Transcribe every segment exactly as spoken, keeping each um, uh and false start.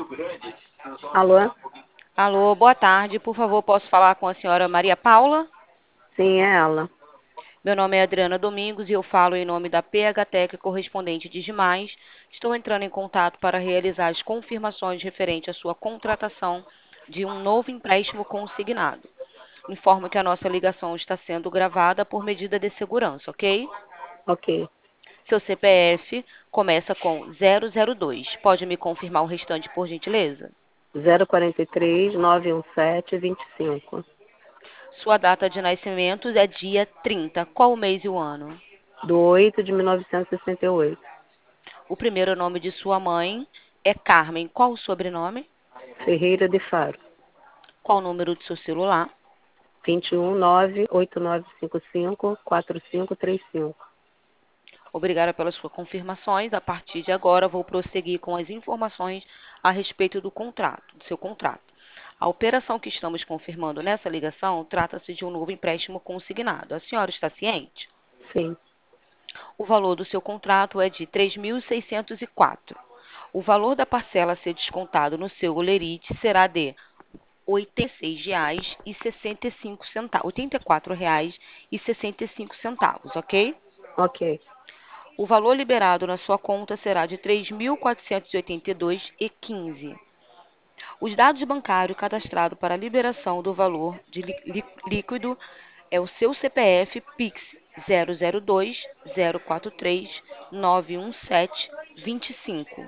Alô? Alô, boa tarde. Por favor, posso falar com a senhora Maria Paula? Sim, é ela. Meu nome é Adriana Domingos e eu falo em nome da P H Tec correspondente de Demais. Estou entrando em contato para realizar as confirmações referente à sua contratação de um novo empréstimo consignado. Informo que a nossa ligação está sendo gravada por medida de segurança, ok? Ok. Seu C P F começa com zero zero dois. Pode me confirmar o restante, por gentileza? zero quatro três, nove um sete, dois cinco. Sua data de nascimento é dia trinta. Qual o mês e o ano? Do oito de mil novecentos e sessenta e oito. O primeiro nome de sua mãe é Carmen. Qual o sobrenome? Ferreira de Faro. Qual o número do seu celular? vinte e um, nove oito nove cinco cinco, quatro cinco três cinco. Obrigada pelas suas confirmações. A partir de agora, vou prosseguir com as informações a respeito do contrato, do seu contrato. A operação que estamos confirmando nessa ligação trata-se de um novo empréstimo consignado. A senhora está ciente? Sim. O valor do seu contrato é de três mil seiscentos e quatro. O valor da parcela a ser descontado no seu holerite será de oitenta e seis reais e sessenta e cinco centavos, oitenta e quatro reais e sessenta e cinco centavos, ok? Ok. O valor liberado na sua conta será de três mil quatrocentos e oitenta e dois reais e quinze centavos. Os dados bancários cadastrados para a liberação do valor de líquido é o seu C P F Pix zero zero dois, zero quatro três, nove um sete, dois cinco.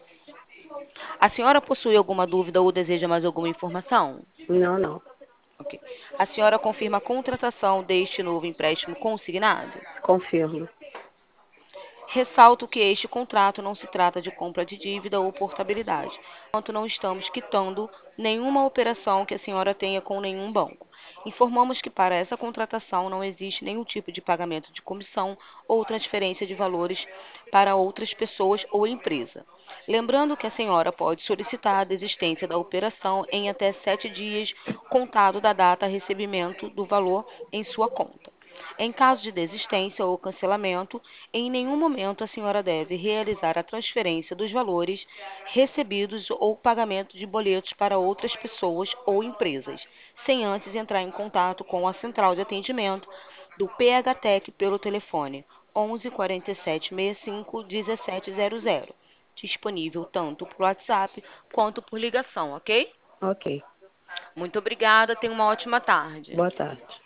A senhora possui alguma dúvida ou deseja mais alguma informação? Não, não. Ok. A senhora confirma a contratação deste novo empréstimo consignado? Confirmo. Ressalto que este contrato não se trata de compra de dívida ou portabilidade, enquanto não estamos quitando nenhuma operação que a senhora tenha com nenhum banco. Informamos que para essa contratação não existe nenhum tipo de pagamento de comissão ou transferência de valores para outras pessoas ou empresa. Lembrando que a senhora pode solicitar a desistência da operação em até sete dias, contado da data de recebimento do valor em sua conta. Em caso de desistência ou cancelamento, em nenhum momento a senhora deve realizar a transferência dos valores recebidos ou pagamento de boletos para outras pessoas ou empresas, sem antes entrar em contato com a central de atendimento do P H Tec pelo telefone onze, quarenta e sete, sessenta e cinco, dezessete zero zero, disponível tanto por WhatsApp quanto por ligação, ok? Ok. Muito obrigada, tenha uma ótima tarde. Boa tarde.